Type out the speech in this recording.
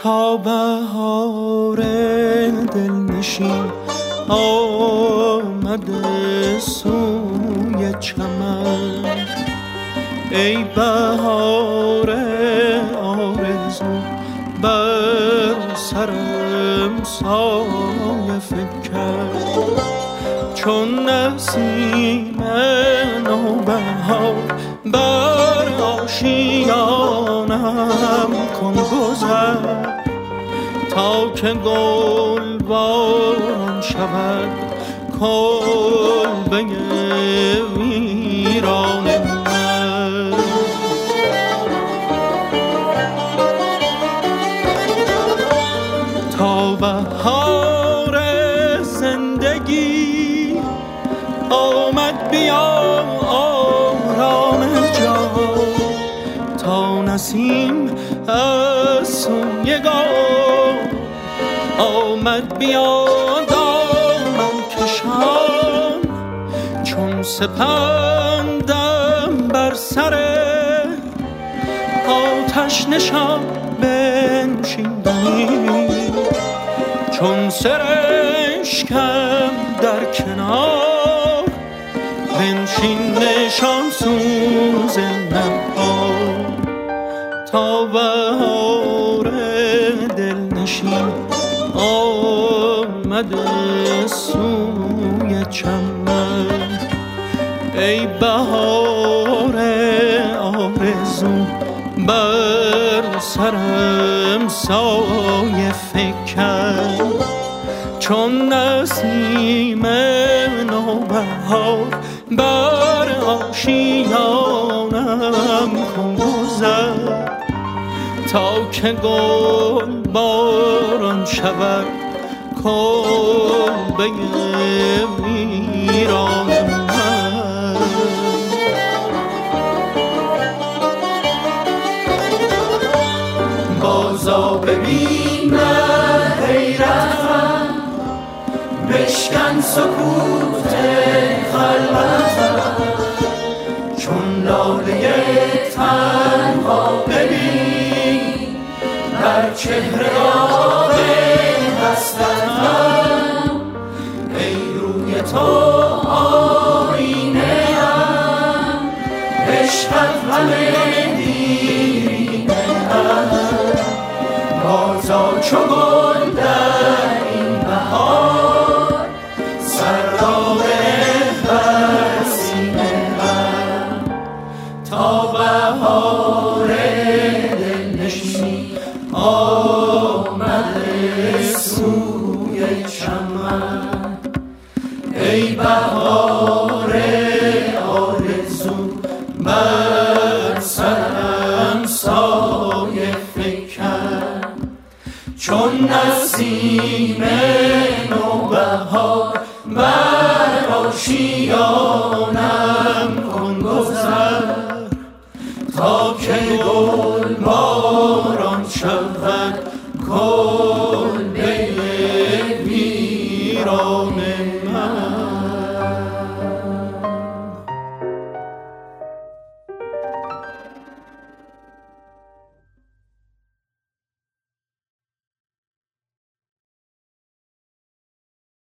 تا بهار دلنشین آمده سوی چمن. ای بهار آرزو بر سرم سایه فکن، چون نسیم نوبهار بر آشیانم کن گذر، تا که گل باران شود کلبه ویران من. تا بهار زندگی آمد بیا آرام جان، تا نسیم از سوی گل آمد بیا دامن کشان، چون سپندم بر سر آتش نشان بنشیندنی، چون سرشکم در کنار بنشین نشان سوز نها. تا بهار دلنشین آمده سوی چمن. ای بهار آرزو بر سرم سایه فکن، چون نسیم نوبهار بر آشیانم کن گذر، تا که گل باران شود کلبه ویران من. بازا ببین حیرتم، بشکن سکوت خلوتم، چون لاله تنها ببین بر چهره داغ حسرتم. ای روی تو آینه ام، عشقت همه دیرینه ام، بازا چو گل در این بهار سر را بنه بر سینه ام. تا بهار دلنشین آمده سوی چمن. ای بهار آرزو بر سرم سایه فکن، چون نسیم نوبهار بر آشیانم کن گذر، تا که گل باران شود